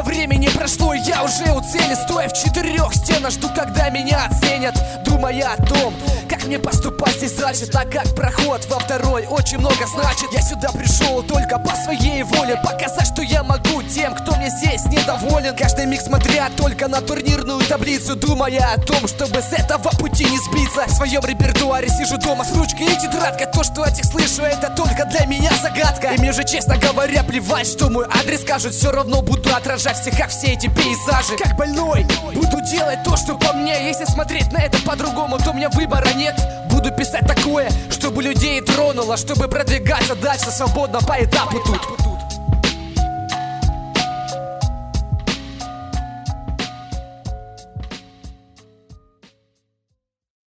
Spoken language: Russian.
времени прошло, и я уже у цели. Стоя в 4 стенах, жду, когда меня оценят, думая о том, как мне поступать здесь дальше. Так как проход во второй очень много значит. Я сюда пришел только по своей воле, показать, что я могу тем, кто мне здесь недоволен. Каждый миг смотря только на турнирную таблицу, думая о том, чтобы с этого пути не сбиться. В своем репертуаре сижу дома с ручкой и тетрадкой. То, что от них слышу, это только для меня загадка. И мне же, честно говоря, плевать, что мой адрес скажут. Все равно буду отражать в стихах все эти пейзажи. Как больной буду делать то, что по мне. Если смотреть на это по-другому, то у меня выбора нет. Буду писать такое, чтобы людей тронуло, чтобы продвигаться дальше свободно по этапу тут.